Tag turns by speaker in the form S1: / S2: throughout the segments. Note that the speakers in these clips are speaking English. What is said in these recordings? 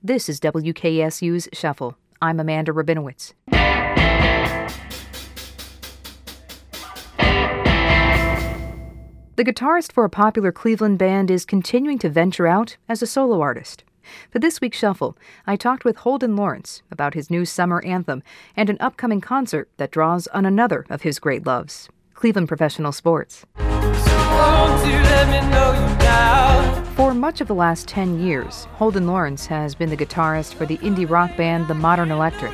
S1: This is WKSU's Shuffle. I'm Amanda Rabinowitz. The guitarist for a popular Cleveland band is continuing to venture out as a solo artist. For this week's Shuffle, I talked with Holden Lawrence about his new summer anthem and an upcoming concert that draws on another of his great loves, Cleveland professional sports. For much of the last 10 years, Holden Lawrence has been the guitarist for the indie rock band The Modern Electric.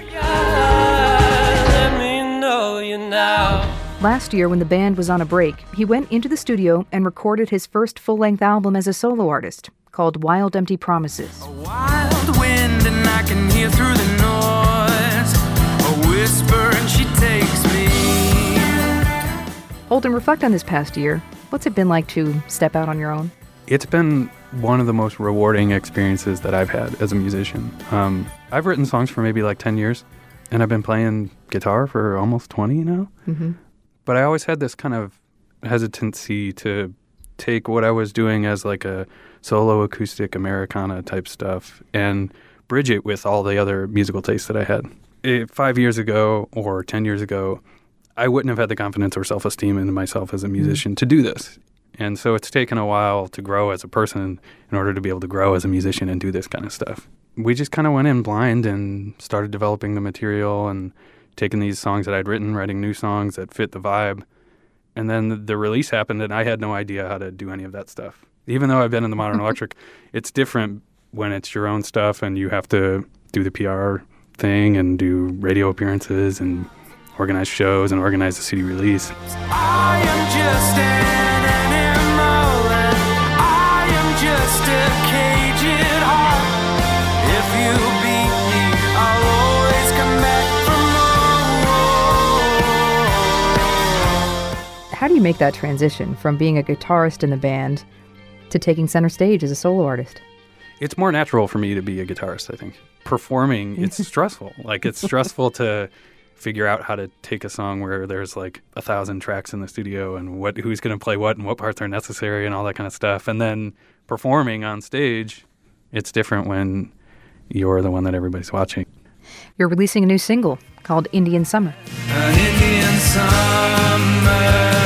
S1: Last year, when the band was on a break, he went into the studio and recorded his first full-length album as a solo artist, called Wild Empty Promises.
S2: A wild wind and I can hear through the noise, a whisper and she takes me.
S1: Holden, reflect on this past year. What's it been like to step out on your own?
S3: It's been one of the most rewarding experiences that I've had as a musician. I've written songs for maybe like 10 years, and I've been playing guitar for almost 20 now. Mm-hmm. But I always had this kind of hesitancy to take what I was doing as like a solo acoustic Americana type stuff and bridge it with all the other musical tastes that I had. 5 years ago or 10 years ago, I wouldn't have had the confidence or self-esteem in myself as a musician to do this. And so it's taken a while to grow as a person in order to be able to grow as a musician and do this kind of stuff. We just kind of went in blind and started developing the material and taking these songs that I'd written, writing new songs that fit the vibe. And then the release happened, and I had no idea how to do any of that stuff. Even though I've been in the Modern Electric, it's different when it's your own stuff and you have to do the PR thing and do radio appearances and organize shows and organize the CD release.
S2: I am just an animal and I am just a caged heart. If you beat me, I'll always come back for more.
S1: How do you make that transition from being a guitarist in the band to taking center stage as a solo artist?
S3: It's more natural for me to be a guitarist, I think. Performing, it's stressful. Like, it's stressful to figure out how to take a song where there's like 1,000 tracks in the studio and who's going to play what and what parts are necessary and all that kind of stuff. And then performing on stage, it's different when you're the one that everybody's watching.
S1: You're releasing a new single called Indian Summer.
S2: An Indian summer,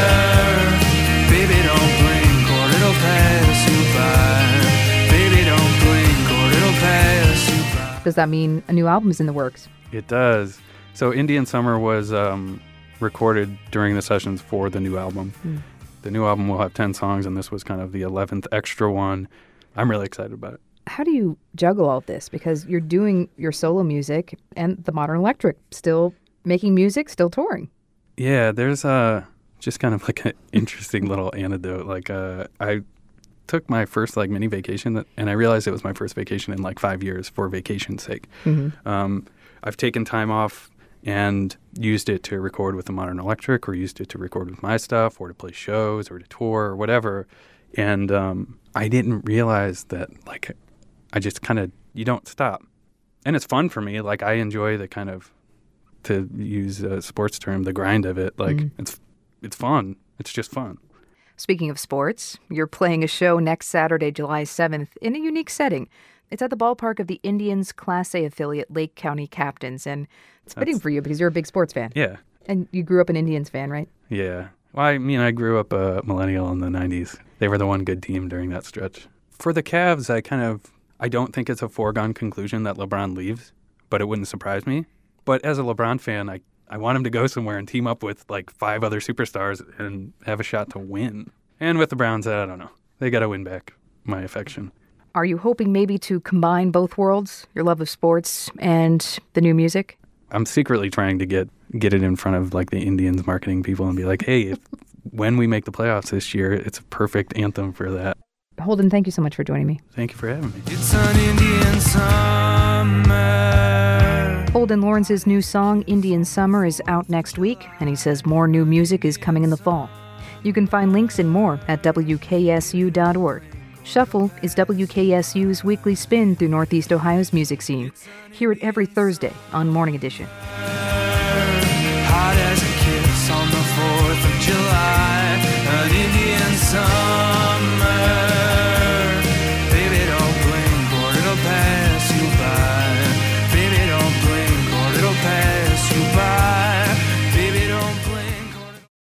S2: baby don't blink or it'll pass you by. Baby don't blink or it'll pass you by.
S1: Does that mean a new album is in the works?
S3: It does. So Indian Summer was recorded during the sessions for the new album. The new album will have 10 songs, and this was kind of the 11th extra one. I'm really excited about it.
S1: How do you juggle all of this? Because you're doing your solo music and the Modern Electric, still making music, still touring.
S3: Yeah, there's just kind of like an interesting little anecdote. Like I took my first like mini vacation, and I realized it was my first vacation in like 5 years for vacation's sake. Mm-hmm. I've taken time off and used it to record with the Modern Electric, or used it to record with my stuff, or to play shows, or to tour, or whatever. And I didn't realize that, like, I just kind of, you don't stop. And it's fun for me. Like, I enjoy the kind of, to use a sports term, the grind of it. Like, it's fun. It's just fun.
S1: Speaking of sports, you're playing a show next Saturday, July 7th, in a unique setting. It's at the ballpark of the Indians' Class A affiliate, Lake County Captains, and it's fitting for you because you're a big sports fan.
S3: Yeah.
S1: And you grew up an Indians fan, right?
S3: Yeah. Well, I mean, I grew up a millennial in the 90s. They were the one good team during that stretch. For the Cavs, I don't think it's a foregone conclusion that LeBron leaves, but it wouldn't surprise me. But as a LeBron fan, I want him to go somewhere and team up with like 5 other superstars and have a shot to win. And with the Browns, I don't know. They got to win back my affection.
S1: Are you hoping maybe to combine both worlds, your love of sports and the new music?
S3: I'm secretly trying to get it in front of like the Indians marketing people and be like, hey, when we make the playoffs this year, it's a perfect anthem for that.
S1: Holden, thank you so much for joining me.
S3: Thank you for having me.
S2: It's an Indian summer.
S1: Holden Lawrence's new song, Indian Summer, is out next week, and he says more new music is coming in the fall. You can find links and more at WKSU.org. Shuffle is WKSU's weekly spin through Northeast Ohio's music scene. Hear it every Thursday on Morning Edition.